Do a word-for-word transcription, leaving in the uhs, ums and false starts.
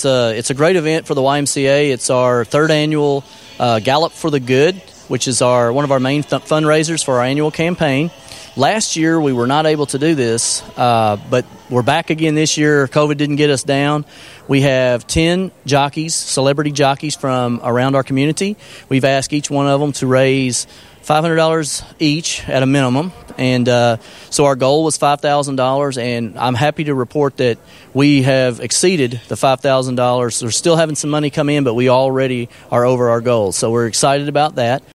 it's a, it's a great event for the Y M C A. It's our third annual uh, Gallop for the Good, which is our one of our main th- fundraisers for our annual campaign. Last year, we were not able to do this, uh, but we're back again this year. COVID didn't get us down. We have ten jockeys, celebrity jockeys from around our community. We've asked each one of them to raise five hundred dollars each at a minimum. And uh, so our goal was five thousand dollars, and I'm happy to report that we have exceeded the five thousand dollars. We're still having some money come in, but we already are over our goal. So we're excited about that.